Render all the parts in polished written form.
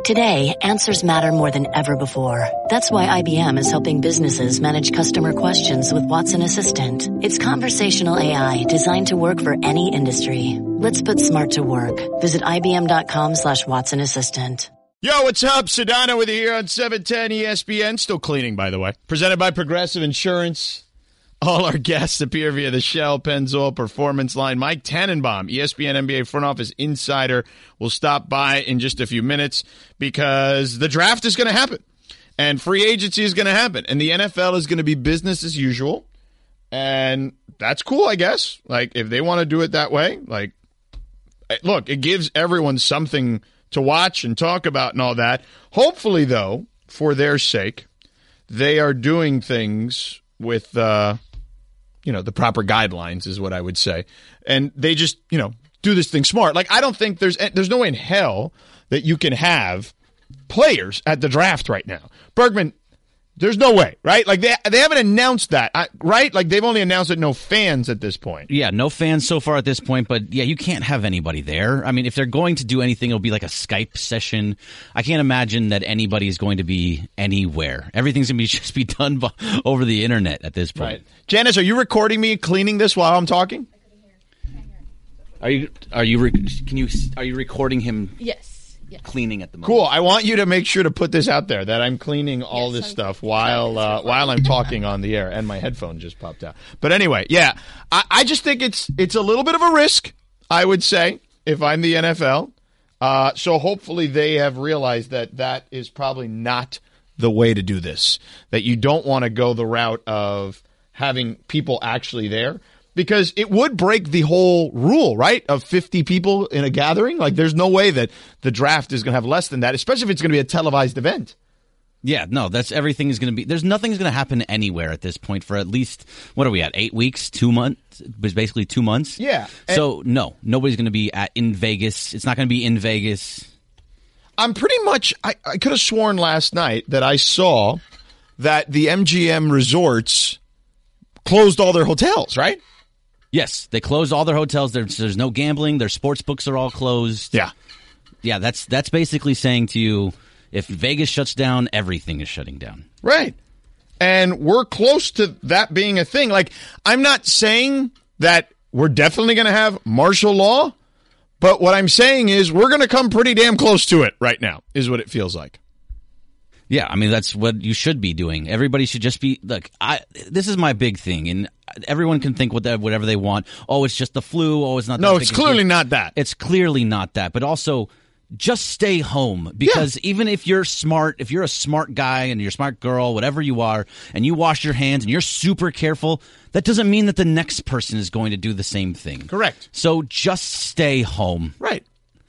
Today, answers matter more than ever before. That's why IBM is helping businesses manage customer questions with Watson Assistant. It's conversational AI designed to work for any industry. Let's put smart to work. Visit IBM.com/Watson Assistant. Yo, what's up? Sedano with you here on 710 ESPN. Still cleaning, by the way. Presented by Progressive Insurance. All our guests appear via the Shell Pennzoil Performance Line. Mike Tannenbaum, ESPN NBA front office insider, will stop by in just a few minutes because the draft is going to happen and free agency is going to happen and the NFL is going to be business as usual. And that's cool, I guess. Like, if they want to do it that way, like, look, it gives everyone something to watch and talk about and all that. Hopefully, though, for their sake, they are doing things with, the proper guidelines is what I would say. And they just, do this thing smart. Like, I don't think there's no way in hell that you can have players at the draft right now. Bergman, there's no way, right? Like, they haven't announced that, right? Like, they've only announced that no fans at this point. Yeah, no fans so far at this point, but yeah, you can't have anybody there. I mean, if they're going to do anything, it'll be like a Skype session. I can't imagine that anybody is going to be anywhere. Everything's going to just be done over the internet at this point. Right. Janice, are you recording me cleaning this while I'm talking? Are you recording him? Yes. Cleaning at the moment. Cool. I want you to make sure to put this out there that I'm cleaning all this stuff while I'm talking on the air, and my headphone just popped out. But anyway, yeah, I just think it's a little bit of a risk, I would say, if I'm the NFL. So hopefully they have realized that is probably not the way to do this, that you don't want to go the route of having people actually there. Because it would break the whole rule, right, of 50 people in a gathering. Like, there's no way that the draft is going to have less than that, especially if it's going to be a televised event. Yeah, no, everything is going to be – nothing's going to happen anywhere at this point for at least – what are we at, 8 weeks, 2 months? Basically 2 months? Yeah. So, no, nobody's going to be in Vegas. It's not going to be in Vegas. I'm pretty much – I could have sworn last night that I saw that the MGM resorts closed all their hotels, right? Yes, they closed all their hotels. There's no gambling. Their sports books are all closed. Yeah. Yeah, that's basically saying to you, if Vegas shuts down, everything is shutting down. Right. And we're close to that being a thing. Like, I'm not saying that we're definitely going to have martial law, but what I'm saying is we're going to come pretty damn close to it right now, is what it feels like. Yeah, I mean, that's what you should be doing. Everybody should just be – look, this is my big thing, and everyone can think whatever they want. Oh, it's just the flu. Oh, it's not that No, big it's a deal. clearly not that. It's clearly not that. But also, just stay home. Because even if you're smart, if you're a smart guy and you're a smart girl, whatever you are, and you wash your hands and you're super careful, that doesn't mean that the next person is going to do the same thing. Correct. So just stay home. Right.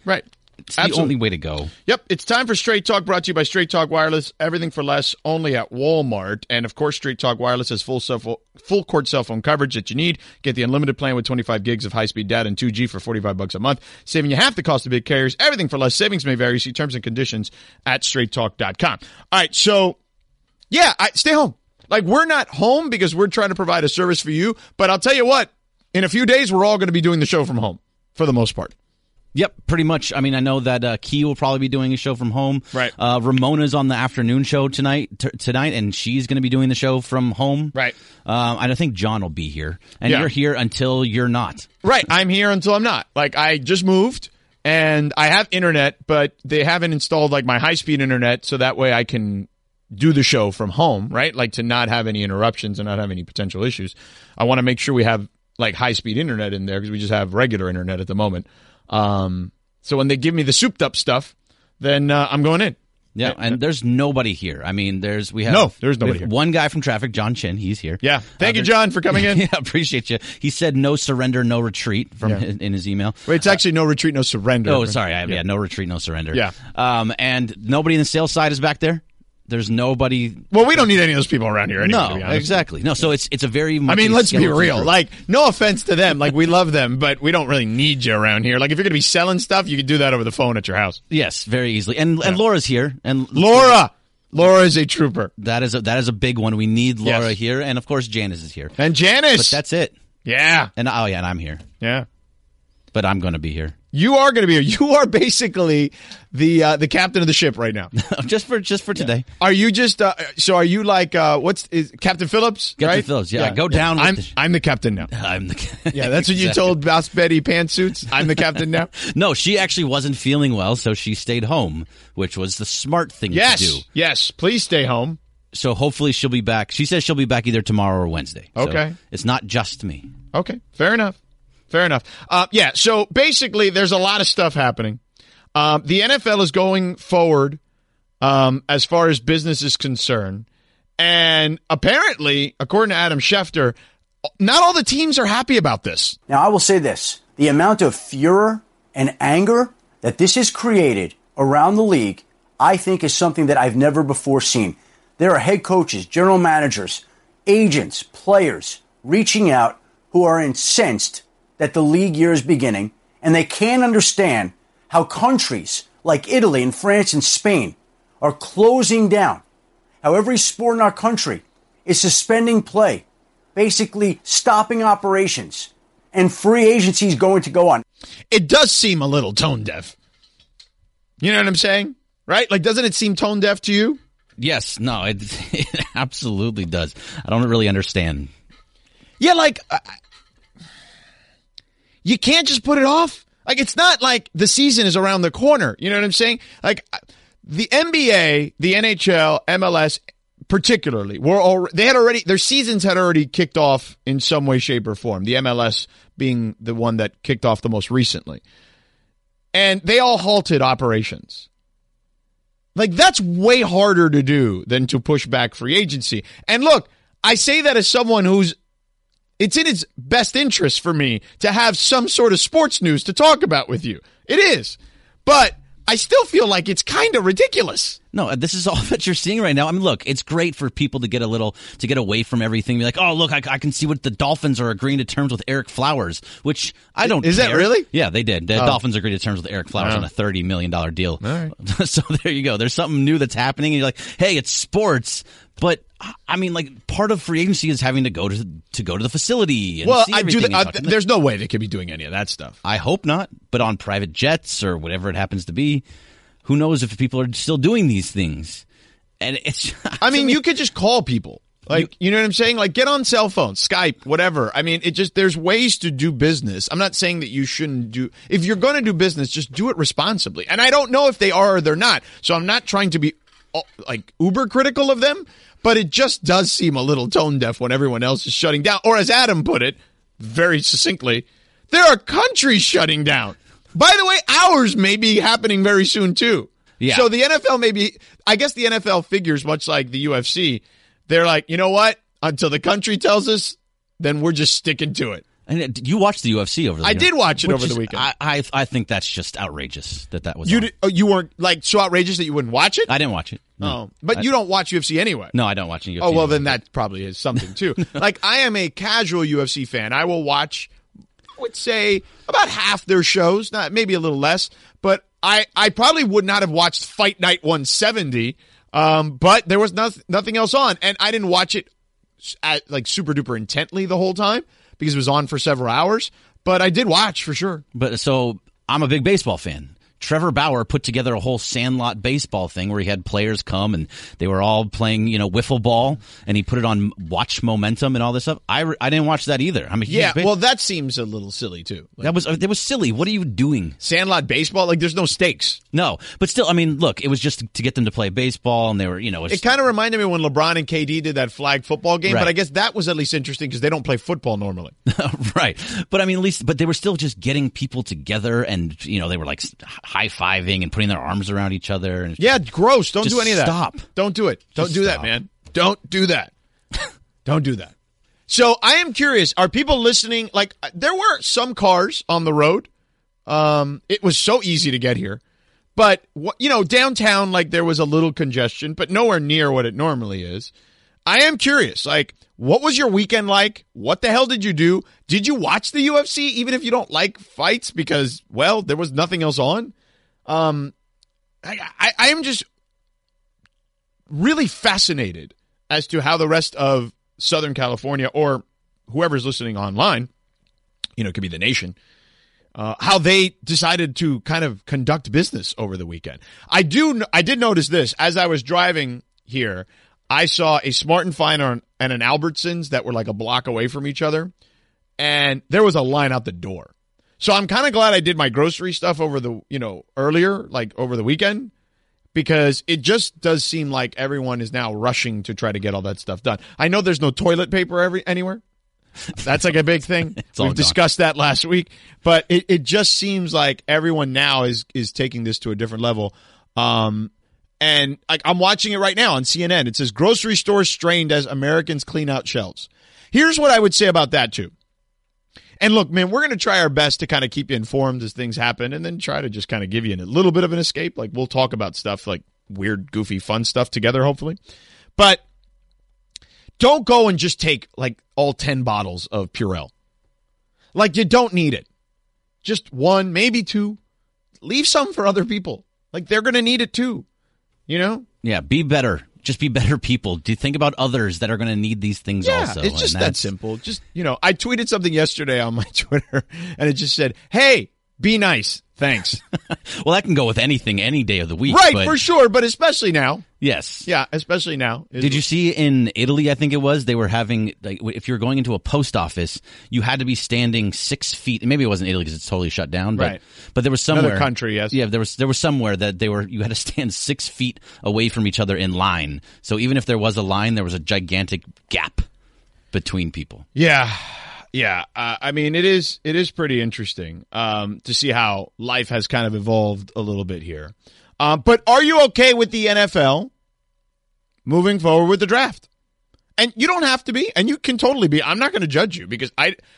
It's the only way to go. Yep. It's time for Straight Talk, brought to you by Straight Talk Wireless. Everything for less, only at Walmart. And, of course, Straight Talk Wireless has full court cell phone coverage that you need. Get the unlimited plan with 25 gigs of high-speed data and 2G for $45 a month, saving you half the cost of big carriers. Everything for less. Savings may vary. See terms and conditions at straighttalk.com. All right. So, yeah, stay home. Like, we're not home because we're trying to provide a service for you. But I'll tell you what, in a few days, we're all going to be doing the show from home for the most part. Yep, pretty much. I mean, I know that Key will probably be doing a show from home. Right. Ramona's on the afternoon show tonight, and she's going to be doing the show from home. Right. I think John will be here, and Yeah. you're here until you're not. Right. I'm here until I'm not. Like, I just moved, and I have internet, but they haven't installed, like, my high-speed internet, so that way I can do the show from home, right? Like, to not have any interruptions and not have any potential issues. I want to make sure we have, like, high-speed internet in there because we just have regular internet at the moment. So when they give me the souped up stuff, then I'm going in. Yeah, and there's nobody here. I mean, there's nobody here. One guy from traffic, John Chin, he's here. Yeah, thank you, John, for coming in. Yeah, appreciate you. He said no surrender, no retreat in his email. Wait, it's actually no retreat, no surrender. Oh, sorry, no retreat, no surrender. Yeah. And nobody in the sales side is back there. There's nobody. Well, we don't need any of those people around here anyway. No, to be honest. exactly. No, so it's a very much. I mean, let's be skeleton real. group. Like, no offense to them. Like, we love them, but we don't really need you around here. Like, if you're going to be selling stuff, you could do that over the phone at your house. Yes, very easily. And Laura's here. And Laura is a trooper. That is a big one. We need Laura Yes. here, and of course Janice is here. And Janice. But that's it. Yeah. And and I'm here. Yeah. but I'm going to be here. You are going to be here. You are basically the captain of the ship right now. just for today. Are you just so? Are you like is Captain Phillips? Captain right? Phillips. Yeah, go down. With I'm the captain now. I'm the. Yeah, that's what you told Boss Betty Pantsuits. I'm the captain now. No, she actually wasn't feeling well, so she stayed home, which was the smart thing to do. Yes, please stay home. So hopefully she'll be back. She says she'll be back either tomorrow or Wednesday. Okay. So it's not just me. Okay, fair enough. Yeah, so basically there's a lot of stuff happening. The NFL is going forward as far as business is concerned. And apparently, according to Adam Schefter, not all the teams are happy about this. Now, I will say this. The amount of furor and anger that this has created around the league, I think is something that I've never before seen. There are head coaches, general managers, agents, players reaching out who are incensed that the league year is beginning, and they can't understand how countries like Italy and France and Spain are closing down, how every sport in our country is suspending play, basically stopping operations, and free agency is going to go on. It does seem a little tone deaf. You know what I'm saying? Right? Like, doesn't it seem tone deaf to you? Yes. No, it absolutely does. I don't really understand. Yeah, like... You can't just put it off. Like, it's not like the season is around the corner. You know what I'm saying? Like, the NBA, the NHL, MLS, particularly, their seasons had already kicked off in some way, shape, or form. The MLS being the one that kicked off the most recently. And they all halted operations. Like, that's way harder to do than to push back free agency. And look, I say that as someone it's in its best interest for me to have some sort of sports news to talk about with you. It is. But I still feel like it's kind of ridiculous. No, this is all that you're seeing right now. I mean, look, it's great for people to get away from everything. Be like, oh, look, I can see what the Dolphins are agreeing to terms with Eric Flowers, which I don't Is care. that really? Yeah, they did. The Dolphins agreed to terms with Eric Flowers on a $30 million deal. All right. So there you go. There's something new that's happening, and you're like, hey, it's sports. But I mean, like, part of free agency is having to go to the facility. And see everything. There's no way they could be doing any of that stuff. I hope not. But on private jets or whatever it happens to be, who knows if people are still doing these things? And it's. I mean, you could just call people. Like, you know what I'm saying? Like, get on cell phones, Skype, whatever. I mean, there's ways to do business. I'm not saying that you shouldn't if you're going to do business, just do it responsibly. And I don't know if they are or they're not. So I'm not trying to be like uber critical of them. But it just does seem a little tone deaf when everyone else is shutting down. Or as Adam put it, very succinctly, there are countries shutting down. By the way, ours may be happening very soon, too. Yeah. So the NFL I guess the NFL figures, much like the UFC, they're like, you know what? Until the country tells us, then we're just sticking to it. And you watched the UFC over the weekend. I did watch it over the weekend. I think that's just outrageous that was You weren't, like, so outrageous that you wouldn't watch it? I didn't watch it. No. Oh, but you don't watch UFC anyway. No, I don't watch UFC. Oh, well, then that probably is something, too. Like, I am a casual UFC fan. I will watch, I would say, about half their shows, maybe a little less. But I probably would not have watched Fight Night 170, but there was nothing else on. And I didn't watch it like super duper intently the whole time because it was on for several hours. But I did watch for sure. But so I'm a big baseball fan. Trevor Bauer put together a whole Sandlot baseball thing where he had players come and they were all playing, wiffle ball, and he put it on Watch Momentum and all this stuff. I didn't watch that either. I'm a huge well, that seems a little silly too. That was silly. What are you doing? Sandlot baseball, like there's no stakes. No, but still, I mean, look, it was just to get them to play baseball, and they were, it kind of reminded me when LeBron and KD did that flag football game, right. But I guess that was at least interesting because they don't play football normally. Right. But I mean, but they were still just getting people together, and they were like high-fiving and putting their arms around each other. And yeah, gross. Don't do any of that. Stop. Don't do it. Don't do that, man. Don't do that. Don't do that. So I am curious, are people listening? Like, there were some cars on the road. It was so easy to get here. But, downtown, like, there was a little congestion, but nowhere near what it normally is. I am curious, like, what was your weekend like? What the hell did you do? Did you watch the UFC, even if you don't like fights? Because, well, there was nothing else on. I am just really fascinated as to how the rest of Southern California, or whoever's listening online, it could be the nation, how they decided to kind of conduct business over the weekend. I did notice this. As I was driving here, I saw a Smart & Final and an Albertsons that were like a block away from each other, and there was a line out the door. So I'm kind of glad I did my grocery stuff over the, earlier, like over the weekend, because it just does seem like everyone is now rushing to try to get all that stuff done. I know there's no toilet paper anywhere. That's like a big thing. We've discussed that last week, but it just seems like everyone now is taking this to a different level. And I'm watching it right now on CNN. It says grocery stores strained as Americans clean out shelves. Here's what I would say about that too. And look, man, we're going to try our best to kind of keep you informed as things happen, and then try to just kind of give you a little bit of an escape. Like, we'll talk about stuff like weird, goofy, fun stuff together, hopefully. But don't go and just take like all 10 bottles of Purell. Like, you don't need it. Just one, maybe two. Leave some for other people. Like, they're going to need it too. Yeah, be better. Just be better people. Do you think about others that are going to need these things also? It's just that simple. Just, I tweeted something yesterday on my Twitter, and it just said, hey, be nice. Thanks. Well, that can go with anything any day of the week. Right, for sure, but especially now. Yes. Yeah, especially now. Did you see in Italy, I think it was, they were having, like, if you're going into a post office, you had to be standing 6 feet. Maybe it wasn't Italy because it's totally shut down. But there was somewhere. Another country, yes. Yeah, there was somewhere that you had to stand 6 feet away from each other in line. So even if there was a line, there was a gigantic gap between people. Yeah. Yeah, I mean, it is pretty interesting to see how life has kind of evolved a little bit here. But are you okay with the NFL moving forward with the draft? And you don't have to be, and you can totally be. I'm not going to judge you because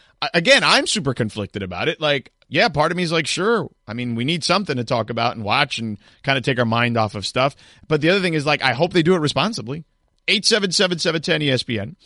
I'm super conflicted about it. Like, yeah, part of me is like, sure. I mean, we need something to talk about and watch and kind of take our mind off of stuff. But the other thing is, like, I hope they do it responsibly. 877-710-ESPN.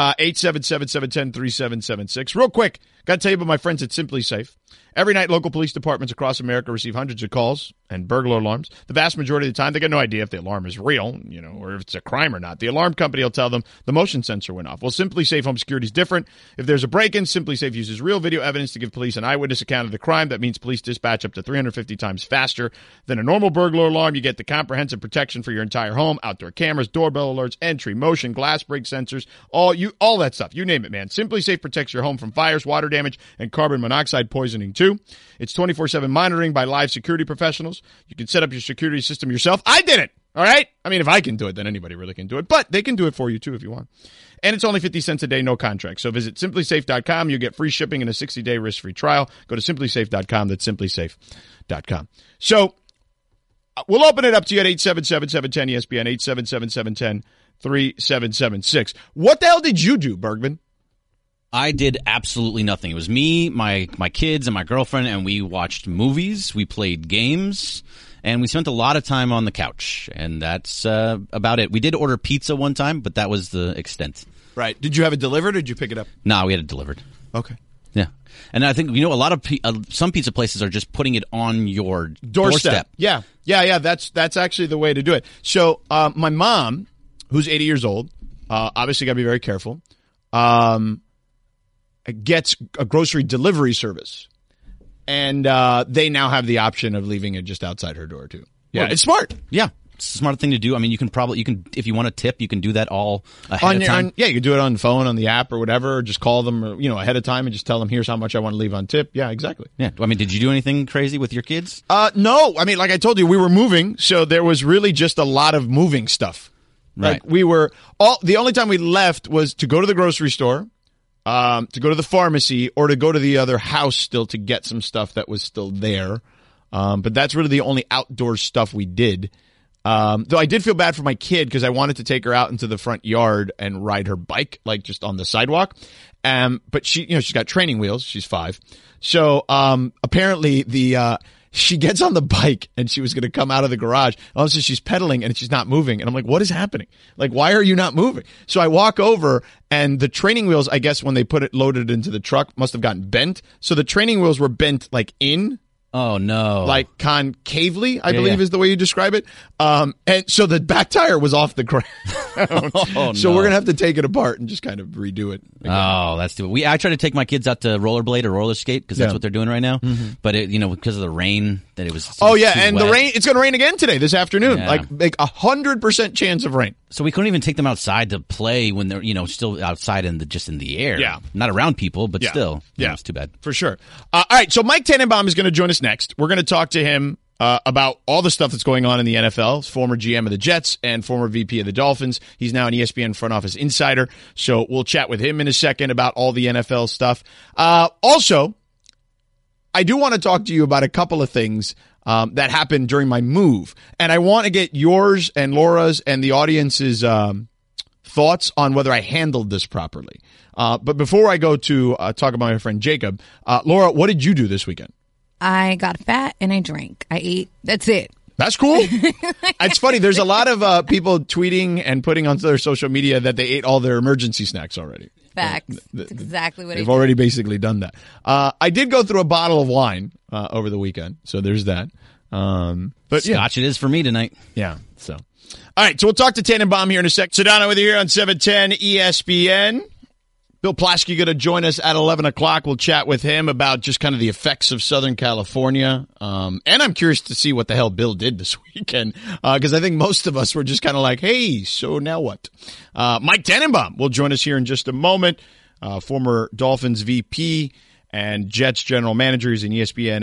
877-710-3776. Real quick, got to tell you about my friends at Simply Safe. Every night, local police departments across America receive hundreds of calls and burglar alarms. The vast majority of the time, they get no idea if the alarm is real, or if it's a crime or not. The alarm company will tell them the motion sensor went off. Well, Simply Safe Home Security is different. If there's a break-in, Simply Safe uses real video evidence to give police an eyewitness account of the crime. That means police dispatch up to 350 times faster than a normal burglar alarm. You get the comprehensive protection for your entire home, outdoor cameras, doorbell alerts, entry, motion, glass break sensors, all that stuff. You name it, man. Simply Safe protects your home from fires, water damage, and carbon monoxide poisoning, too. It's 24/7 monitoring by live security professionals. You can set up your security system yourself. I did it, all right? I mean, if I can do it, then anybody really can do it. But they can do it for you, too, if you want. And it's only 50 cents a day, no contract. So visit simplysafe.com. You get free shipping and a 60-day risk-free trial. Go to simplysafe.com. That's simplysafe.com. So we'll open it up to you at 877-710-ESPN, 877-710-3776. What the hell did you do, Bergman? I did absolutely nothing. It was me, my kids, and my girlfriend, and we watched movies, we played games, and we spent a lot of time on the couch. And that's about it. We did order pizza one time, but that was the extent. Right. Did you have it delivered, or did you pick it up? No, we had it delivered. Okay. Yeah. And I think, a lot of some pizza places are just putting it on your doorstep. Yeah. That's actually the way to do it. So my mom, who's 80 years old, obviously got to be very careful, gets a grocery delivery service. And they now have the option of leaving it just outside her door, too. Yeah, it's smart. Yeah. It's a smart thing to do. I mean, you can if you want to tip, you can do that all ahead of time. You can do it on the phone, on the app, or whatever, or just call them, ahead of time and just tell them, here's how much I want to leave on tip. Yeah, exactly. Yeah. I mean, did you do anything crazy with your kids? No. I mean, like I told you, we were moving, so there was really just a lot of moving stuff. Right. Like the only time we left was to go to the grocery store, to go to the pharmacy, or to go to the other house still to get some stuff that was still there. But that's really the only outdoor stuff we did. Though I did feel bad for my kid because I wanted to take her out into the front yard and ride her bike, like just on the sidewalk. But she's got training wheels. She's 5. So, apparently she gets on the bike and she was going to come out of the garage. All of a sudden she's pedaling and she's not moving. And I'm like, what is happening? Like, why are you not moving? So I walk over and the training wheels, I guess when they loaded it into the truck, must have gotten bent. So the training wheels were bent like in Oh, no. Like concavely, I believe is the way you describe it. And so the back tire was off the ground. So we're going to have to take it apart and just kind of redo it again. Oh, that's too bad. I try to take my kids out to rollerblade or roller skate because that's what they're doing right now. Mm-hmm. But, because of the rain, that it was Oh, yeah, too and wet. the rain, it's going to rain again today, this afternoon. Yeah. Like 100% chance of rain. So we couldn't even take them outside to play when they're, still outside just in the air. Yeah. Not around people, but still. Yeah. It's too bad. For sure. All right, so Mike Tannenbaum is going to join us next. We're going to talk to him about all the stuff that's going on in the NFL. He's former GM of the Jets and former VP of the Dolphins. He's now an ESPN front office insider. So we'll chat with him in a second about all the NFL stuff. Also, I do want to talk to you about a couple of things that happened during my move. And I want to get yours and Laura's and the audience's thoughts on whether I handled this properly. But before I go to talk about my friend Jacob, Laura, what did you do this weekend? I got fat and I drank. I ate. That's it. That's cool. It's funny. There's a lot of people tweeting and putting on their social media that they ate all their emergency snacks already. Facts. That's exactly what I did. They've already basically done that. I did go through a bottle of wine over the weekend, so there's that. But Scotch it is for me tonight. Yeah. So, all right. So we'll talk to Tannenbaum here in a sec. Sedano with you here on 710 ESPN. Bill Plaschke going to join us at 11 o'clock. We'll chat with him about just kind of the effects of Southern California. And I'm curious to see what the hell Bill did this weekend, because I think most of us were just kind of like, hey, so now what? Mike Tannenbaum will join us here in just a moment, former Dolphins VP and Jets general manager. He's an ESPN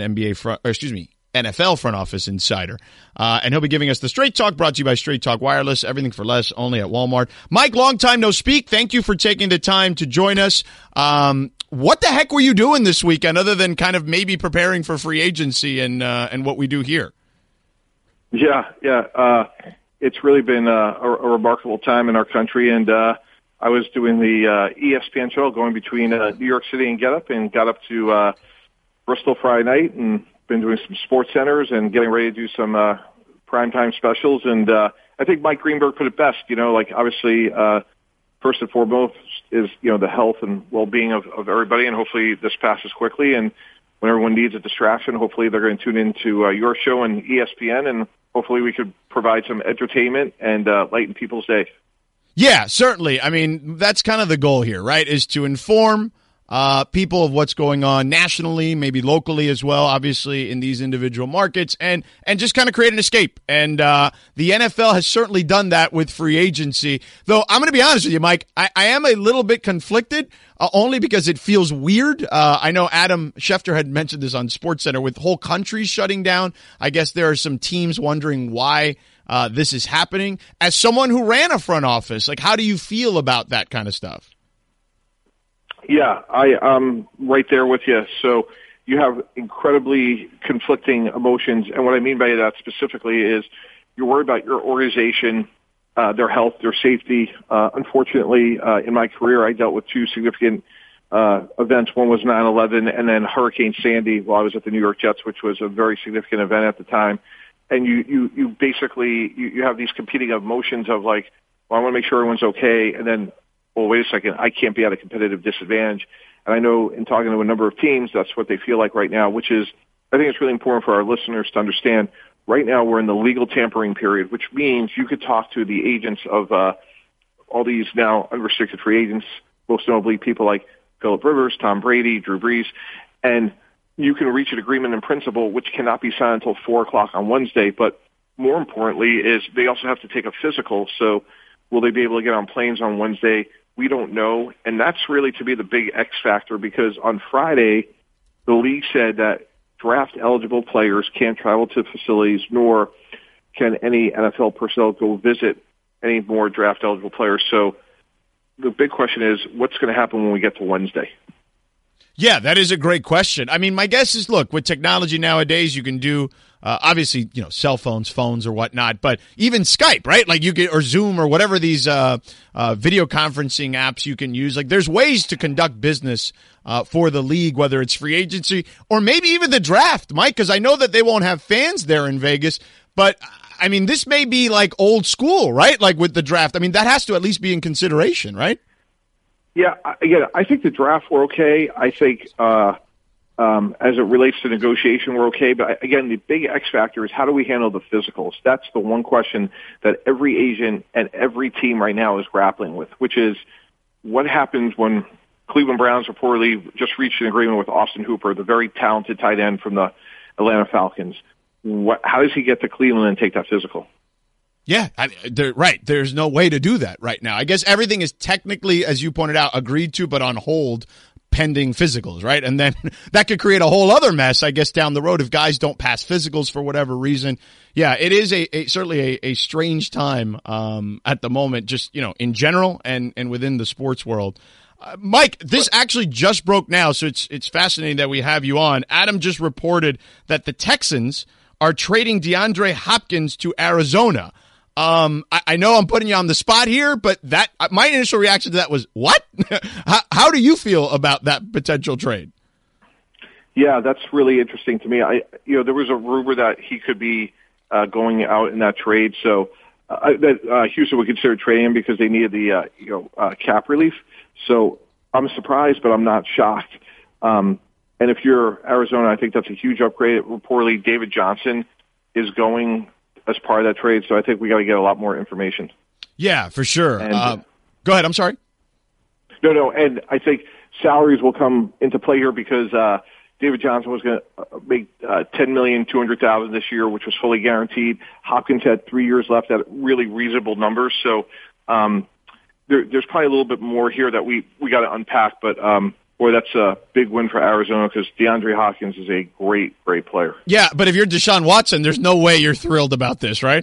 NFL front office insider. And he'll be giving us the Straight Talk, brought to you by Straight Talk Wireless. Everything for less, only at Walmart. Mike, long time no speak. Thank you for taking the time to join us. What the heck were you doing this weekend other than kind of maybe preparing for free agency and what we do here? Yeah. It's really been a remarkable time in our country. And I was doing the ESPN show going between New York City and got up to Bristol Friday night and been doing some sports centers and getting ready to do some primetime specials. And I think Mike Greenberg put it best, obviously first and foremost is, the health and well-being of everybody. And hopefully this passes quickly. And when everyone needs a distraction, hopefully they're going to tune into your show and ESPN. And hopefully we could provide some entertainment and lighten people's day. Yeah, certainly. I mean, that's kind of the goal here, right, is to inform people of what's going on nationally, maybe locally as well, obviously in these individual markets, and just kind of create an escape. And the NFL has certainly done that with free agency. Though I'm going to be honest with you, Mike, I am a little bit conflicted, only because it feels weird. I know Adam Schefter had mentioned this on SportsCenter with whole countries shutting down. I guess there are some teams wondering why this is happening. As someone who ran a front office, how do you feel about that kind of stuff? Yeah, I'm right there with you. So you have incredibly conflicting emotions. And what I mean by that specifically is you're worried about your organization, their health, their safety. Unfortunately, in my career, I dealt with two significant events. One was 9/11 and then Hurricane Sandy while I was at the New York Jets, which was a very significant event at the time. And you basically have these competing emotions of I want to make sure everyone's okay. And then, well, wait a second, I can't be at a competitive disadvantage. And I know in talking to a number of teams, that's what they feel like right now, which is, I think it's really important for our listeners to understand. Right now we're in the legal tampering period, which means you could talk to the agents of all these now unrestricted free agents, most notably people like Phillip Rivers, Tom Brady, Drew Brees, and you can reach an agreement in principle, which cannot be signed until 4 o'clock on Wednesday. But more importantly is they also have to take a physical. So will they be able to get on planes on Wednesday? We don't know. And that's really to be the big X factor, because on Friday, the league said that draft eligible players can't travel to facilities, nor can any NFL personnel go visit any more draft eligible players. So the big question is, what's going to happen when we get to Wednesday? Yeah, that is a great question. I mean, my guess is, look, with technology nowadays, you can do obviously, cell phones or whatnot, but even Skype, right? You get, or Zoom or whatever these video conferencing apps you can use. There's ways to conduct business for the league, whether it's free agency or maybe even the draft, Mike, because I know that they won't have fans there in Vegas, but I mean, this may be old school, right? With the draft. I mean, that has to at least be in consideration, right? Yeah, again, I think the draft were okay. I think as it relates to negotiation, we're okay. But again, the big X factor is how do we handle the physicals? That's the one question that every agent and every team right now is grappling with, which is what happens when Cleveland Browns reportedly just reached an agreement with Austin Hooper, the very talented tight end from the Atlanta Falcons. How does he get to Cleveland and take that physical? Yeah, right. There's no way to do that right now. I guess everything is technically, as you pointed out, agreed to, but on hold pending physicals, right? And then that could create a whole other mess, I guess, down the road if guys don't pass physicals for whatever reason. Yeah, it is certainly a strange time at the moment, just, in general and within the sports world. Mike, this actually just broke now, so it's fascinating that we have you on. Adam just reported that the Texans are trading DeAndre Hopkins to Arizona. I know I'm putting you on the spot here, but my initial reaction to that was, what? How do you feel about that potential trade? Yeah, that's really interesting to me. There was a rumor that he could be going out in that trade, so that Houston would consider trading him because they needed the cap relief. So I'm surprised, but I'm not shocked. And if you're Arizona, I think that's a huge upgrade. Reportedly, David Johnson is going as part of that trade, so I think we got to get a lot more information. Yeah, for sure. Go ahead. I'm sorry. No, and I think salaries will come into play here because David Johnson was going to make $10,200,000 this year, which was fully guaranteed. Hopkins had 3 years left at really reasonable numbers, so there's probably a little bit more here that we got to unpack, but boy, that's a big win for Arizona because DeAndre Hopkins is a great, great player. Yeah, but if you're Deshaun Watson, there's no way you're thrilled about this, right?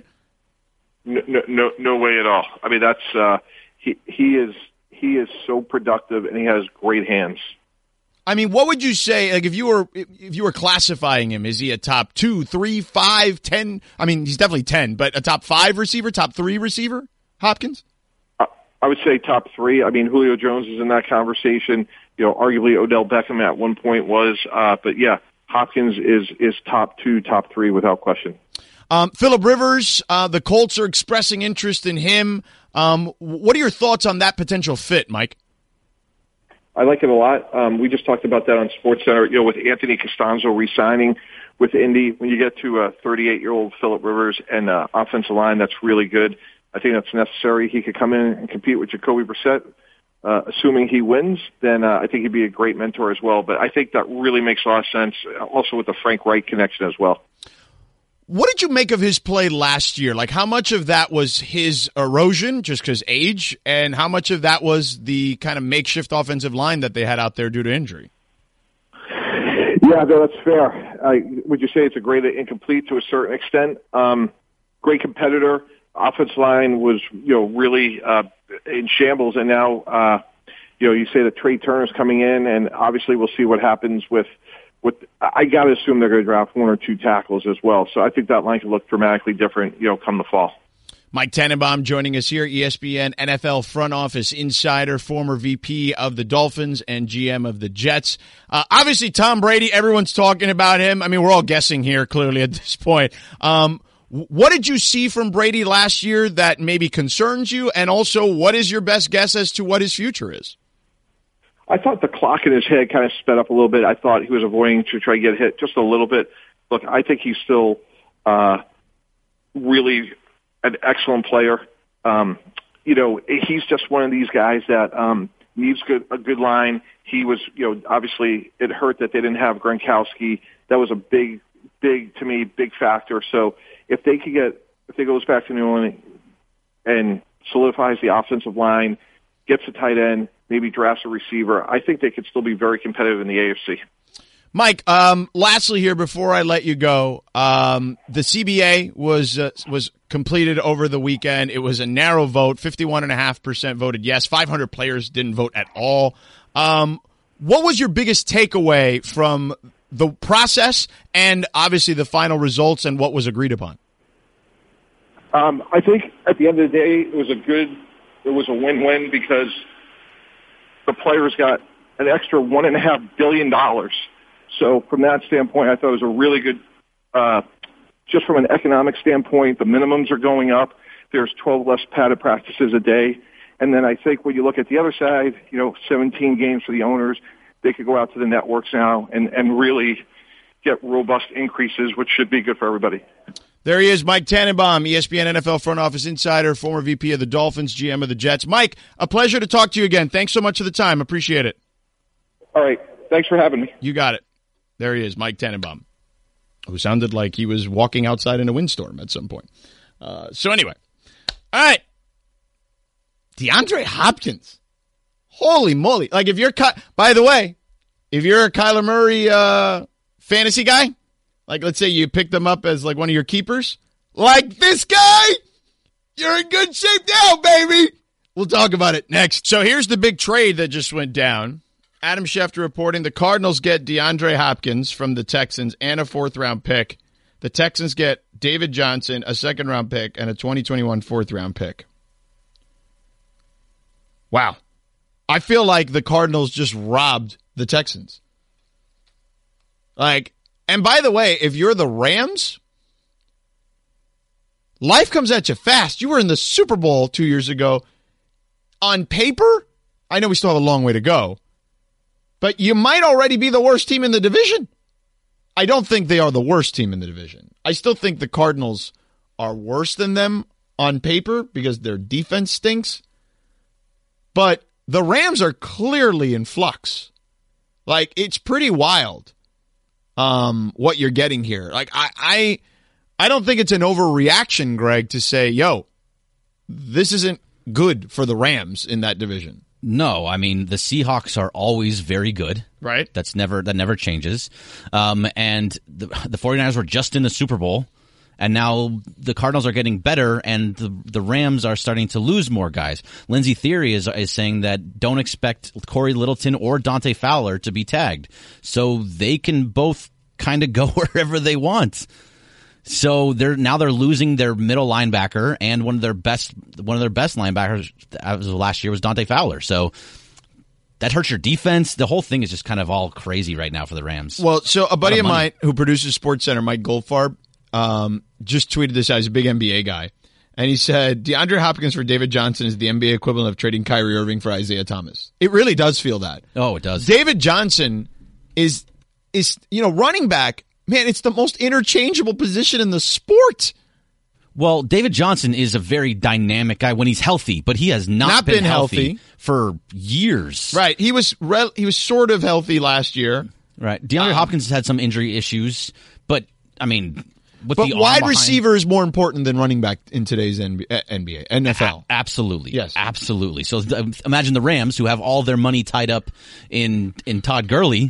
No way at all. I mean, that's he is so productive and he has great hands. I mean, what would you say? Like, if you were classifying him, is he a top 2, 3, 5, 10? I mean, he's definitely 10, but a top 5 receiver, top 3 receiver, Hopkins? I would say top 3. I mean, Julio Jones is in that conversation. Arguably Odell Beckham at one point was, but yeah, Hopkins is top 2, top 3 without question. Phillip Rivers, the Colts are expressing interest in him. What are your thoughts on that potential fit, Mike? I like it a lot. We just talked about that on SportsCenter. With Anthony Costanzo re-signing with Indy, when you get to a 38-year-old Phillip Rivers and offensive line, that's really good. I think that's necessary. He could come in and compete with Jacoby Brissett. Assuming he wins, then I think he'd be a great mentor as well. But I think that really makes a lot of sense, also with the Frank Reich connection as well. What did you make of his play last year? Like, how much of that was his erosion, just because age, and how much of that was the kind of makeshift offensive line that they had out there due to injury? Yeah, no, that's fair. Would you say it's a grade incomplete to a certain extent? Great competitor. Offensive line was, really in shambles, and now, you say that Trey Turner's coming in, and obviously we'll see what happens with. I got to assume they're going to draft 1 or 2 tackles as well, so I think that line could look dramatically different, come the fall. Mike Tannenbaum joining us here, ESPN NFL front office insider, former VP of the Dolphins and GM of the Jets. Obviously, Tom Brady, everyone's talking about him. I mean, we're all guessing here clearly at this point. What did you see from Brady last year that maybe concerns you? And also, what is your best guess as to what his future is? I thought the clock in his head kind of sped up a little bit. I thought he was avoiding to try to get hit just a little bit. Look, I think he's still really an excellent player. He's just one of these guys that needs a good line. He was, obviously it hurt that they didn't have Gronkowski. That was a big factor. So if they goes back to New Orleans and solidifies the offensive line, gets a tight end, maybe drafts a receiver, I think they could still be very competitive in the AFC. Mike, lastly here before I let you go, the CBA was completed over the weekend. It was a narrow vote. 51.5% voted yes. 500 players didn't vote at all. What was your biggest takeaway from the process and obviously the final results and what was agreed upon? I think at the end of the day, it was a win-win because the players got an extra $1.5 billion. So from that standpoint, I thought it was a really good, just from an economic standpoint, the minimums are going up. There's 12 less padded practices a day. And then I think when you look at the other side, 17 games for the owners, they could go out to the networks now and really get robust increases, which should be good for everybody. There he is, Mike Tannenbaum, ESPN NFL front office insider, former VP of the Dolphins, GM of the Jets. Mike, a pleasure to talk to you again. Thanks so much for the time. Appreciate it. All right. Thanks for having me. You got it. There he is, Mike Tannenbaum, who sounded like he was walking outside in a windstorm at some point. So anyway, all right. DeAndre Hopkins. Holy moly. Like if you're, by the way, if you're a Kyler Murray fantasy guy, like, let's say you picked them up as, like, one of your keepers. Like this guy, you're in good shape now, baby. We'll talk about it next. So here's the big trade that just went down. Adam Schefter reporting the Cardinals get DeAndre Hopkins from the Texans and a 4th-round pick. The Texans get David Johnson, a 2nd-round pick, and a 2021 4th-round pick. Wow. I feel like the Cardinals just robbed the Texans. Like, and by the way, if you're the Rams, life comes at you fast. You were in the Super Bowl 2 years ago. On paper, I know we still have a long way to go, but you might already be the worst team in the division. I don't think they are the worst team in the division. I still think the Cardinals are worse than them on paper because their defense stinks. But the Rams are clearly in flux. Like, it's pretty wild. What you're getting here. Like, I don't think it's an overreaction, Greg, to say, yo, this isn't good for the Rams in that division. No, I mean, the Seahawks are always very good. Right. That never changes. And the 49ers were just in the Super Bowl, and now the Cardinals are getting better, and the Rams are starting to lose more guys. Lindsey Theory is saying that don't expect Corey Littleton or Dante Fowler to be tagged, so they can both kind of go wherever they want. So they're losing their middle linebacker, and one of their best linebackers as of last year was Dante Fowler. So that hurts your defense. The whole thing is just kind of all crazy right now for the Rams. Well, so a buddy of mine who produces SportsCenter, Mike Goldfarb, just tweeted this out. He's a big NBA guy. And he said, DeAndre Hopkins for David Johnson is the NBA equivalent of trading Kyrie Irving for Isaiah Thomas. It really does feel that. Oh, it does. David Johnson is running back. Man, it's the most interchangeable position in the sport. Well, David Johnson is a very dynamic guy when he's healthy, but he has not been healthy for years. Right. He was sort of healthy last year. Right. DeAndre Hopkins has had some injury issues, but, I mean... But wide receiver is more important than running back in today's NBA, NFL. Absolutely. Yes. Absolutely. So imagine the Rams, who have all their money tied up in Todd Gurley.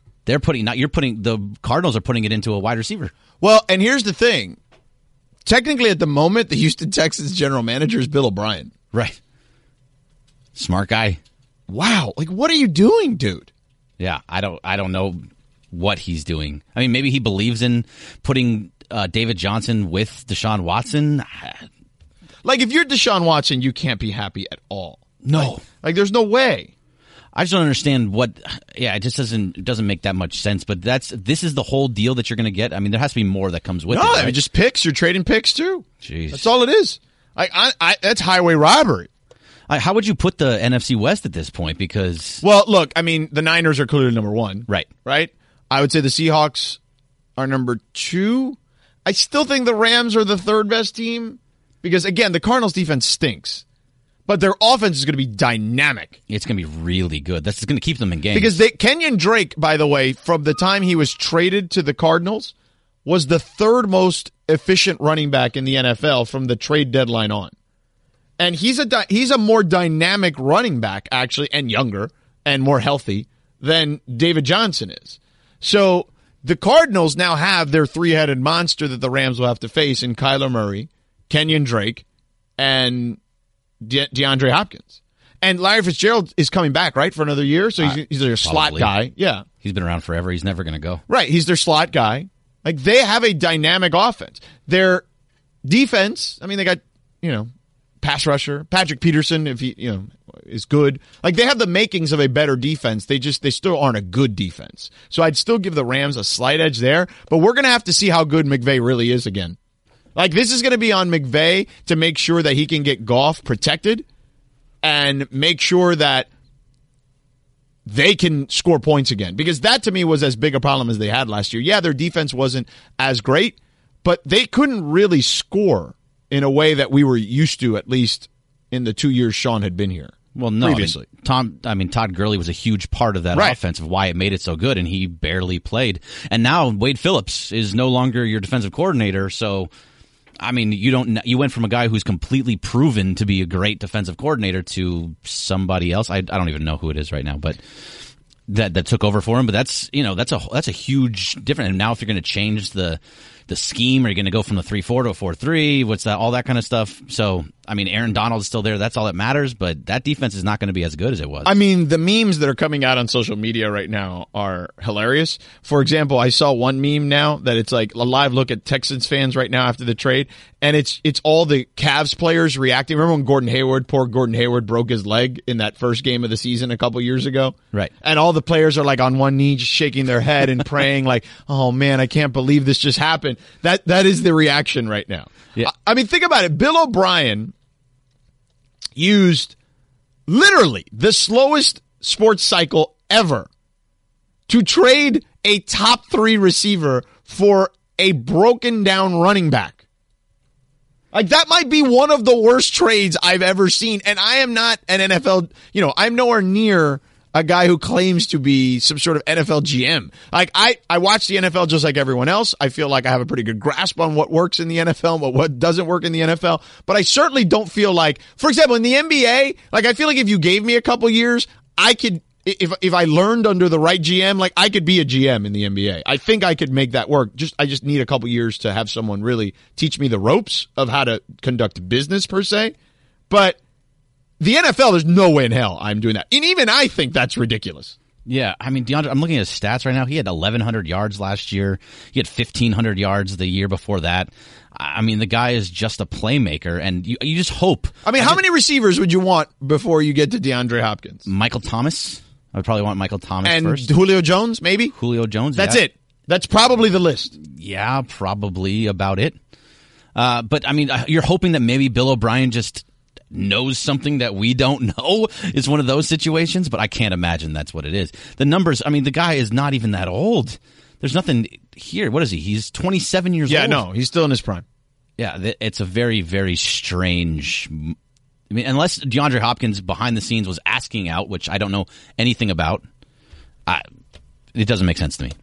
The Cardinals are putting it into a wide receiver. Well, and here's the thing. Technically, at the moment, the Houston Texans general manager is Bill O'Brien. Right. Smart guy. Wow. Like, what are you doing, dude? Yeah, I don't know what he's doing. I mean, maybe he believes in putting David Johnson with Deshaun Watson. Like, if you're Deshaun Watson, you can't be happy at all. No. Like there's no way. I just don't understand it just doesn't make that much sense, but this is the whole deal that you're going to get. I mean, there has to be more that comes with it. No, right? I mean, just picks. You're trading picks too. Jeez. That's all it is. That's highway robbery. How would you put the NFC West at this point? Because... Well, look, I mean, the Niners are clearly number one. Right. Right? I would say the Seahawks are number 2. I still think the Rams are the 3rd best team because, again, the Cardinals' defense stinks. But their offense is going to be dynamic. It's going to be really good. That's going to keep them in games. Because Kenyon Drake, by the way, from the time he was traded to the Cardinals, was the 3rd most efficient running back in the NFL from the trade deadline on. And he's a more dynamic running back, actually, and younger and more healthy than David Johnson is. So the Cardinals now have their 3-headed monster that the Rams will have to face in Kyler Murray, Kenyon Drake, and DeAndre Hopkins. And Larry Fitzgerald is coming back, right, for another year? So he's their slot guy. Yeah. He's been around forever. He's never going to go. Right. He's their slot guy. Like, they have a dynamic offense. Their defense, I mean, they got, pass rusher, Patrick Peterson, if he, is good. Like, they have the makings of a better defense. They still aren't a good defense. So I'd still give the Rams a slight edge there, but we're going to have to see how good McVay really is again. Like, this is going to be on McVay to make sure that he can get Goff protected and make sure that they can score points again. Because that, to me, was as big a problem as they had last year. Yeah, their defense wasn't as great, but they couldn't really score in a way that we were used to, at least in the 2 years Sean had been here. Well, no, previously. Todd Gurley was a huge part of that Right. offense, of why it made it so good, and he barely played. And now Wade Phillips is no longer your defensive coordinator, so I mean, you went from a guy who's completely proven to be a great defensive coordinator to somebody else. I don't even know who it is right now, but that took over for him. But that's a huge difference. And now if you're going to change the scheme, are you going to go from the 3-4 to a 4-3? What's that? All that kind of stuff. So, I mean, Aaron Donald is still there. That's all that matters. But that defense is not going to be as good as it was. I mean, the memes that are coming out on social media right now are hilarious. For example, I saw one meme now that it's like a live look at Texans fans right now after the trade, and it's all the Cavs players reacting. Remember when poor Gordon Hayward broke his leg in that first game of the season a couple years ago? Right. And all the players are like on one knee just shaking their head and praying like, oh man, I can't believe this just happened. That is the reaction right now. Yeah. I mean, think about it. Bill O'Brien used literally the slowest sports cycle ever to trade a top 3 receiver for a broken down running back. Like, that might be one of the worst trades I've ever seen. And I am not an NFL, I'm nowhere near a guy who claims to be some sort of NFL GM. Like, I watch the NFL just like everyone else. I feel like I have a pretty good grasp on what works in the NFL and what doesn't work in the NFL. But I certainly don't feel like, for example, in the NBA, like, I feel like if you gave me a couple years, I could, if I learned under the right GM, like, I could be a GM in the NBA. I think I could make that work. I just need a couple years to have someone really teach me the ropes of how to conduct business per se. But the NFL, there's no way in hell I'm doing that. And even I think that's ridiculous. Yeah, I mean, DeAndre, I'm looking at his stats right now. He had 1,100 yards last year. He had 1,500 yards the year before that. I mean, the guy is just a playmaker, and you just hope. I mean, how many receivers would you want before you get to DeAndre Hopkins? Michael Thomas. I would probably want Michael Thomas and first. Julio Jones, maybe? Julio Jones, That's yeah. it. That's probably the list. Yeah, probably about it. But, I mean, you're hoping that maybe Bill O'Brien just knows something that we don't know. It's one of those situations, but I can't imagine that's what it is. The numbers, I mean, the guy is not even that old. There's nothing here. What is he? He's 27 years old. Yeah, no, he's still in his prime. Yeah, it's a very, very strange. I mean, unless DeAndre Hopkins behind the scenes was asking out, which I don't know anything about, it doesn't make sense to me.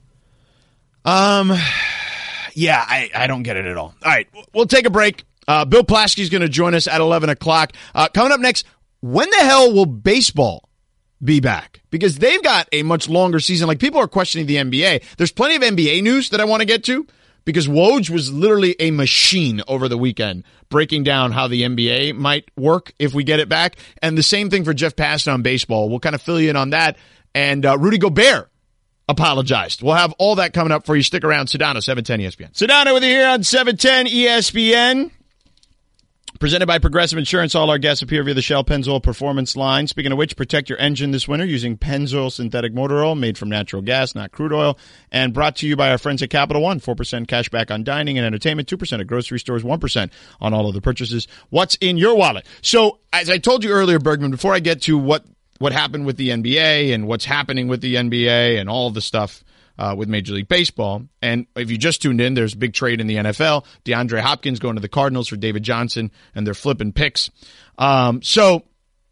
Yeah, I don't get it at all. All right, we'll take a break. Bill Plaschke's going to join us at 11 o'clock. Coming up next, when the hell will baseball be back? Because they've got a much longer season. Like, people are questioning the NBA. There's plenty of NBA news that I want to get to, because Woj was literally a machine over the weekend breaking down how the NBA might work if we get it back. And the same thing for Jeff Passan on baseball. We'll kind of fill you in on that. And Rudy Gobert apologized. We'll have all that coming up for you. Stick around. Sedano, 710 ESPN. Sedano with you here on 710 ESPN. Presented by Progressive Insurance. All our guests appear via the Shell Pennzoil Performance line. Speaking of which, protect your engine this winter using Pennzoil synthetic motor oil made from natural gas, not crude oil. And brought to you by our friends at Capital One. 4% cash back on dining and entertainment, 2% at grocery stores, 1% on all other purchases. What's in your wallet? So, as I told you earlier, Bergman, before I get to what happened with the NBA and what's happening with the NBA and all the stuff with Major League Baseball. And if you just tuned in, there's a big trade in the NFL. DeAndre Hopkins going to the Cardinals for David Johnson, and they're flipping picks. So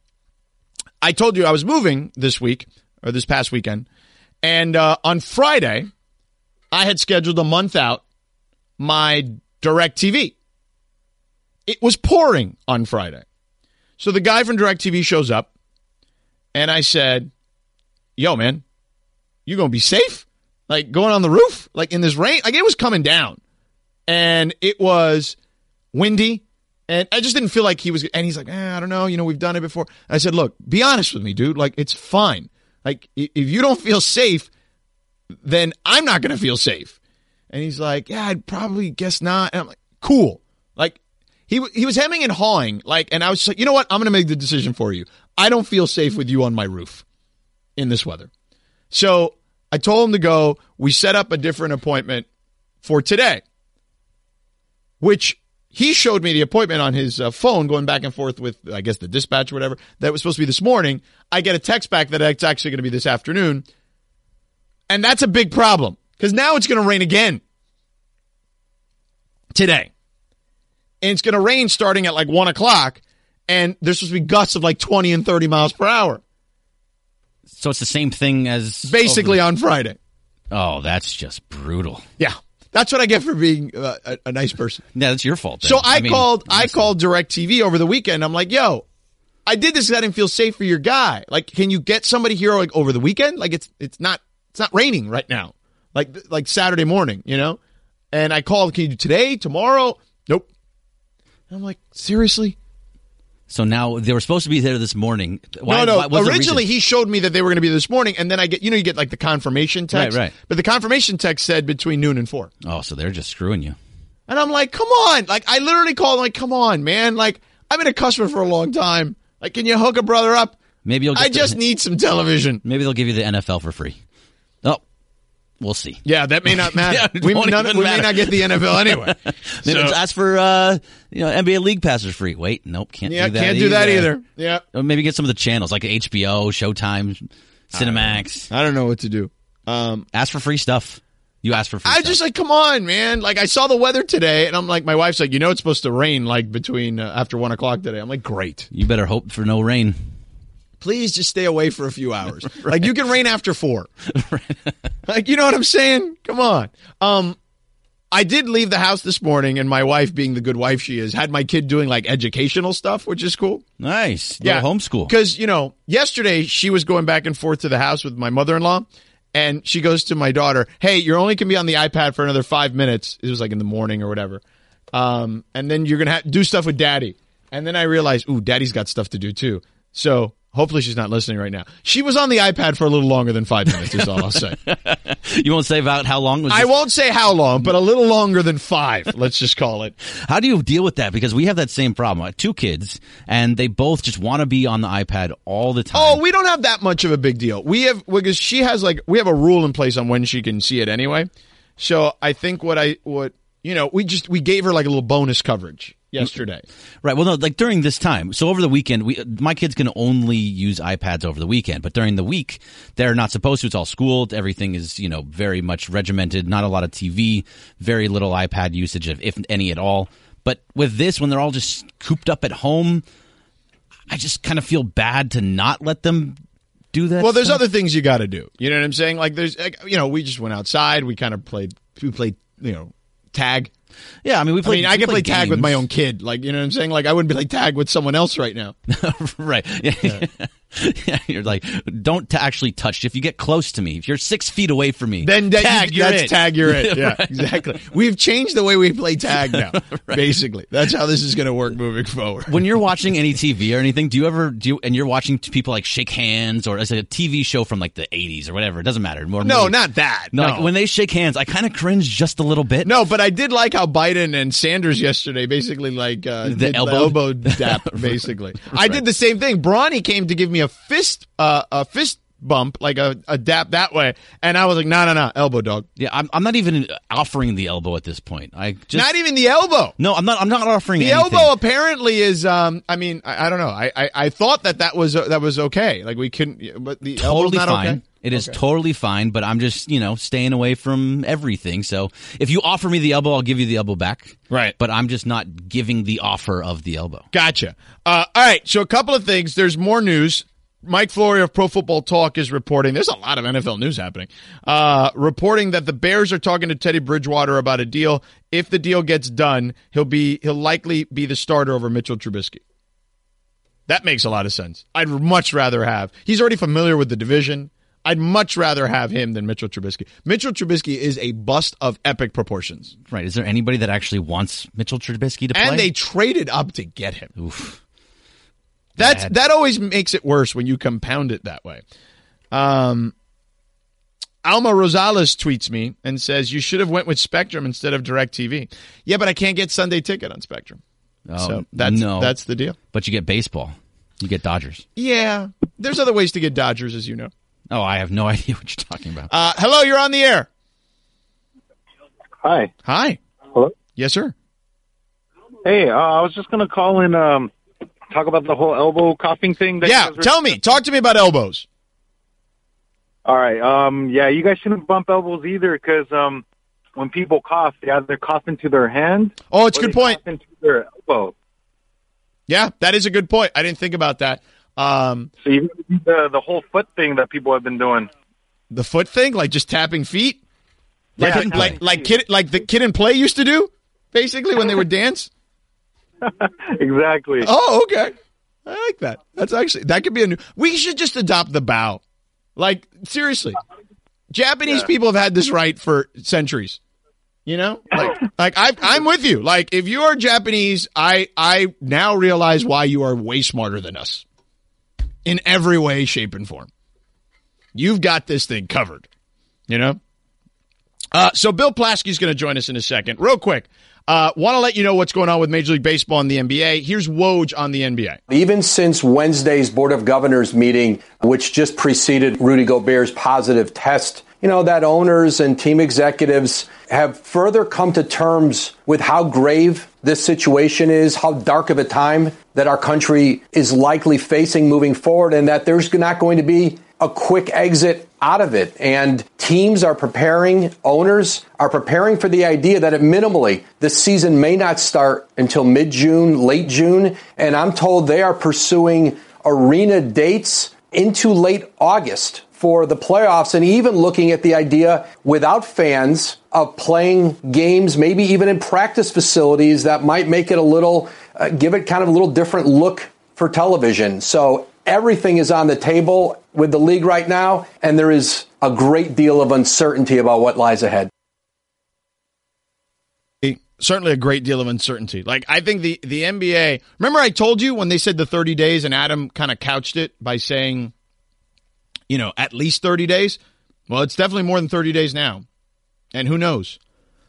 I told you I was moving this past weekend. And on Friday, I had scheduled a month out my DirecTV. It was pouring on Friday. So the guy from DirecTV shows up, and I said, yo, man, you going to be safe? Like, going on the roof, like in this rain, like it was coming down, and it was windy, and I just didn't feel like he was. And he's like, I don't know, we've done it before. I said, look, be honest with me, dude. Like, it's fine. Like, if you don't feel safe, then I'm not going to feel safe. And he's like, yeah, I'd probably guess not. And I'm like, cool. Like, he was hemming and hawing, like, and I was like, you know what? I'm going to make the decision for you. I don't feel safe with you on my roof in this weather. So I told him to go. We set up a different appointment for today, which he showed me the appointment on his phone going back and forth with, I guess, the dispatch or whatever. That was supposed to be this morning. I get a text back that it's actually going to be this afternoon. And that's a big problem because now it's going to rain again today. And it's going to rain starting at like 1 o'clock. And there's supposed to be gusts of like 20 and 30 miles per hour. So it's the same thing as... Basically on Friday. Oh, that's just brutal. Yeah. That's what I get for being a nice person. Yeah, that's your fault. Then. So I called DirecTV over the weekend. I'm like, yo, I did this because I didn't feel safe for your guy. Like, can you get somebody here like over the weekend? Like, it's not raining right now. Like Saturday morning, you know? And I called, can you do today, tomorrow? Nope. And I'm like, seriously? So now they were supposed to be there this morning. No. Originally, he showed me that they were going to be this morning, and then I get, you get like the confirmation text. Right. But the confirmation text said between noon and 4. Oh, so they're just screwing you. And I'm like, come on. Like, I literally called, like, come on, man. Like, I've been a customer for a long time. Like, can you hook a brother up? Maybe I just need some television. Maybe they'll give you the NFL for free. Oh, we'll see. Yeah, that may not matter. we may not get the NFL anyway. Maybe ask for NBA League Pass for free. Wait, nope, can't do that. Yeah, can't do that either. Yeah. Or maybe get some of the channels like HBO, Showtime, Cinemax. I don't know what to do. Ask for free stuff. You ask for free stuff. Just like, come on, man. Like, I saw the weather today, and I'm like, my wife's like, it's supposed to rain like between after 1 o'clock today. I'm like, great. You better hope for no rain. Please just stay away for a few hours. Right. Like, you can rain after 4. Right. Like, you know what I'm saying? Come on. I did leave the house this morning, and my wife, being the good wife she is, had my kid doing like educational stuff, which is cool. Nice. Yeah. Homeschool. Because, yesterday she was going back and forth to the house with my mother-in-law, and she goes to my daughter, hey, you're only going to be on the iPad for another 5 minutes. It was like in the morning or whatever. And then you're going to do stuff with daddy. And then I realized, daddy's got stuff to do too. So hopefully she's not listening right now. She was on the iPad for a little longer than 5 minutes is all I'll say. You won't say about how long was this? I won't say how long, but a little longer than 5, let's just call it. How do you deal with that? Because we have that same problem. I have 2 kids, and they both just want to be on the iPad all the time. Oh, we don't have that much of a big deal. We have, because she has we have a rule in place on when she can see it anyway. So I think we gave her like a little bonus coverage yesterday. Right. Well, no, like during this time. So over the weekend, my kids can only use iPads over the weekend. But during the week, they're not supposed to. It's all school. Everything is, very much regimented. Not a lot of TV. Very little iPad usage, if any at all. But with this, when they're all just cooped up at home, I just kind of feel bad to not let them do that. Well, there's other things you got to do. You know what I'm saying? Like there's, we just went outside. We kind of played, tag. Yeah, I mean, I can play tag with my own kid. Like, you know what I'm saying? Like, I wouldn't be like tag with someone else right now. Right. Yeah. Yeah, you're like, don't actually touch. If you get close to me, if you're 6 feet away from me, then tag, you're it. Yeah, Right. Exactly. We've changed the way we play tag now. Right. Basically, that's how this is going to work moving forward. When you're watching any TV or anything, and you're watching people like shake hands, or it's like a TV show from like the 80s or whatever, it doesn't matter. Not that. No, like when they shake hands, I kind of cringe just a little bit. No, but I did like how Biden and Sanders yesterday basically the elbow dap. Basically, right. I did the same thing. Bronny came to give me a fist bump, like a dap that way, and I was like, no, elbow, dog. Yeah, I'm not even offering the elbow at this point. Not even the elbow. No, I'm not offering the anything. Elbow. Apparently is. I don't know. I thought that was okay. Like we couldn't, but the totally elbow's not fine. Okay. It is totally fine, but I'm just, staying away from everything. So if you offer me the elbow, I'll give you the elbow back. Right. But I'm just not giving the offer of the elbow. Gotcha. All right. So a couple of things. There's more news. Mike Florio of Pro Football Talk is reporting. There's a lot of NFL news happening. Reporting that the Bears are talking to Teddy Bridgewater about a deal. If the deal gets done, he'll likely be the starter over Mitchell Trubisky. That makes a lot of sense. I'd much rather have. He's already familiar with the division. I'd much rather have him than Mitchell Trubisky. Mitchell Trubisky is a bust of epic proportions. Right. Is there anybody that actually wants Mitchell Trubisky to play? And they traded up to get him. Oof. That always makes it worse when you compound it that way. Alma Rosales tweets me and says, you should have went with Spectrum instead of DirecTV. Yeah, but I can't get Sunday Ticket on Spectrum. So that's the deal. But you get baseball. You get Dodgers. Yeah. There's other ways to get Dodgers, as you know. Oh, I have no idea what you're talking about. Hello, you're on the air. Hi. Hi. Hello? Yes, sir. Hey, I was just going to call and talk about the whole elbow coughing thing. Talk to me about elbows. All right. You guys shouldn't bump elbows either because when people cough, they either cough into their hand. Oh, it's a good point. Cough into their elbow. Yeah, that is a good point. I didn't think about that. So you the whole foot thing that people have been doing. The foot thing, like just tapping feet, like Kid the Kid and Play used to do, basically when they would dance. Exactly. Oh, okay. I like that. That could be a new. We should just adopt the bow. Like seriously, Japanese people have had this right for centuries. You know, I'm with you. Like if you are Japanese, I now realize why you are way smarter than us in every way, shape, and form. You've got this thing covered, you know? So Bill Plaschke is going to join us in a second. Real quick, want to let you know what's going on with Major League Baseball and the NBA. Here's Woj on the NBA. Even since Wednesday's Board of Governors meeting, which just preceded Rudy Gobert's positive test, that owners and team executives have further come to terms with how grave this situation is, how dark of a time that our country is likely facing moving forward, and that there's not going to be a quick exit out of it. And teams are preparing, owners are preparing for the idea that at minimally this season may not start until mid-June, late June. And I'm told they are pursuing arena dates into late August for the playoffs, and even looking at the idea without fans of playing games, maybe even in practice facilities that might make it give it kind of a little different look for television. So everything is on the table with the league right now, and there is a great deal of uncertainty about what lies ahead. Certainly a great deal of uncertainty. Like, I think the NBA, remember I told you when they said the 30 days and Adam kind of couched it by saying, at least 30 days? Well, it's definitely more than 30 days now. And who knows?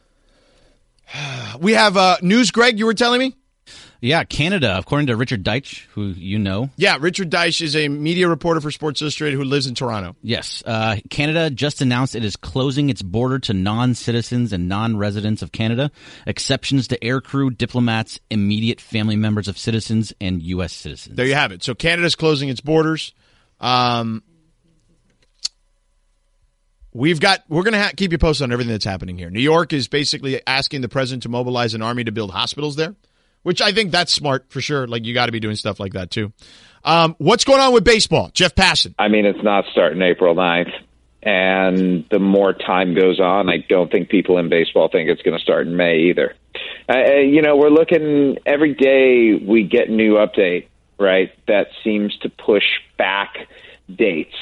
We have news, Greg, you were telling me? Yeah, Canada, according to Richard Deitch, who you know. Yeah, Richard Deitch is a media reporter for Sports Illustrated who lives in Toronto. Yes. Canada just announced it is closing its border to non-citizens and non-residents of Canada, exceptions to aircrew, diplomats, immediate family members of citizens, and U.S. citizens. There you have it. So Canada's closing its borders. We're going to keep you posted on everything that's happening here. New York is basically asking the president to mobilize an army to build hospitals there, which I think that's smart for sure. Like, you got to be doing stuff like that too. What's going on with baseball? Jeff Passan. I mean, it's not starting April 9th. And the more time goes on, I don't think people in baseball think it's going to start in May either. We're looking every day we get a new update, right, that seems to push back dates.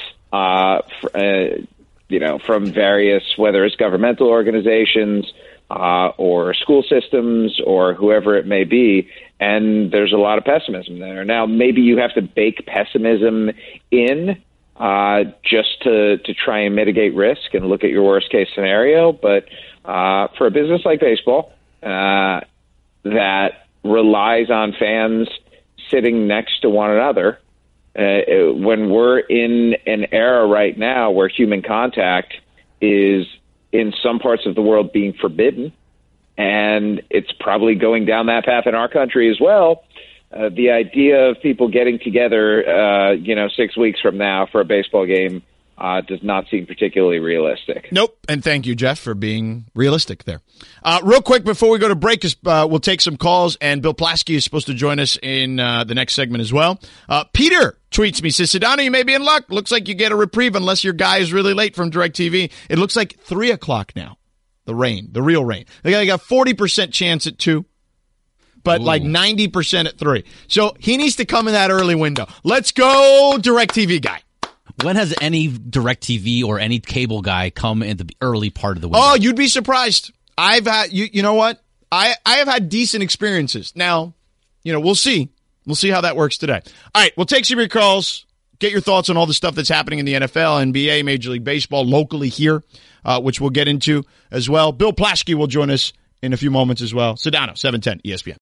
From various, whether it's governmental organizations or school systems or whoever it may be, and there's a lot of pessimism there. Now, maybe you have to bake pessimism in just to try and mitigate risk and look at your worst-case scenario, but for a business like baseball that relies on fans sitting next to one another, when we're in an era right now where human contact is in some parts of the world being forbidden, and it's probably going down that path in our country as well, the idea of people getting together, 6 weeks from now for a baseball game does not seem particularly realistic. Nope. And thank you, Jeff, for being realistic there. Real quick, before we go to break, we'll take some calls, and Bill Plaschke is supposed to join us in the next segment as well. Peter tweets me, says, Sedano, you may be in luck. Looks like you get a reprieve unless your guy is really late from DirecTV. It looks like 3 o'clock now, the real rain. They got a 40% chance at 2. But like 90% at 3. So he needs to come in that early window. Let's go, DirecTV guy. When has any DirecTV or any cable guy come in the early part of the window? Oh, you'd be surprised. I've had, you know what? I have had decent experiences. Now, we'll see. We'll see how that works today. All right, we'll take some of your calls. Get your thoughts on all the stuff that's happening in the NFL, NBA, Major League Baseball, locally here, which we'll get into as well. Bill Plaschke will join us in a few moments as well. Sedano, 710 ESPN.